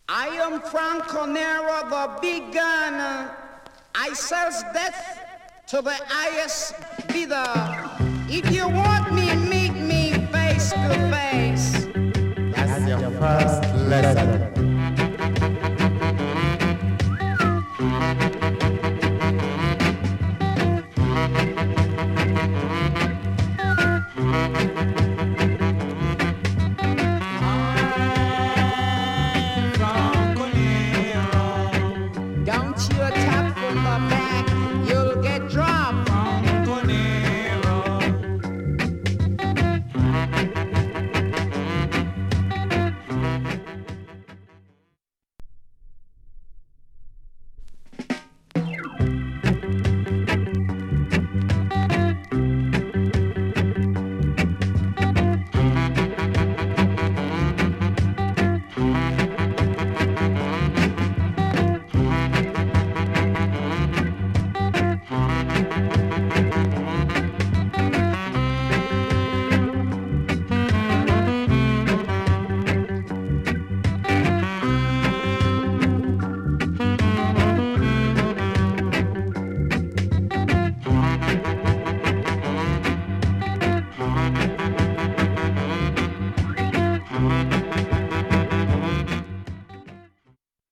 I am Franco Nero, the big gun. I sells death to the highest bidder. If you want me, meet me face to face. That's your first lesson.